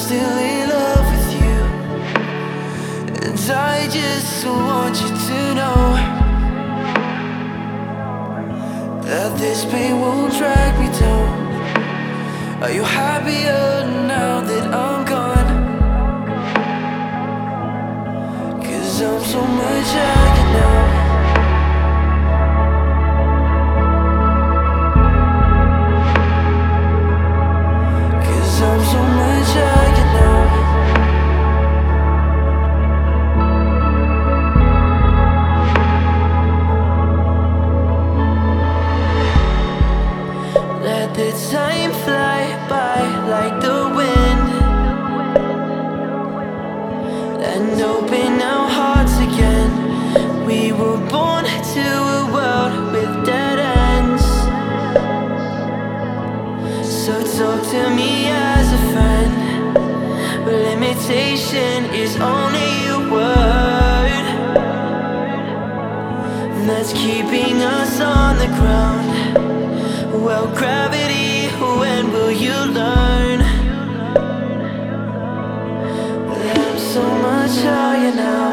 still in love with you, and I just want you to know that this pain won't drag me down. Are you happier now that I'm gone? 'Cause I'm so much higher now. I'm so much higher now. Let the time fly by like the wind, and open our hearts again. We were born to a world with dead ends, so talk to me as a friend. Limitation is only a word that's keeping us on the ground. Well, gravity, when will you learn that I'm so much higher now?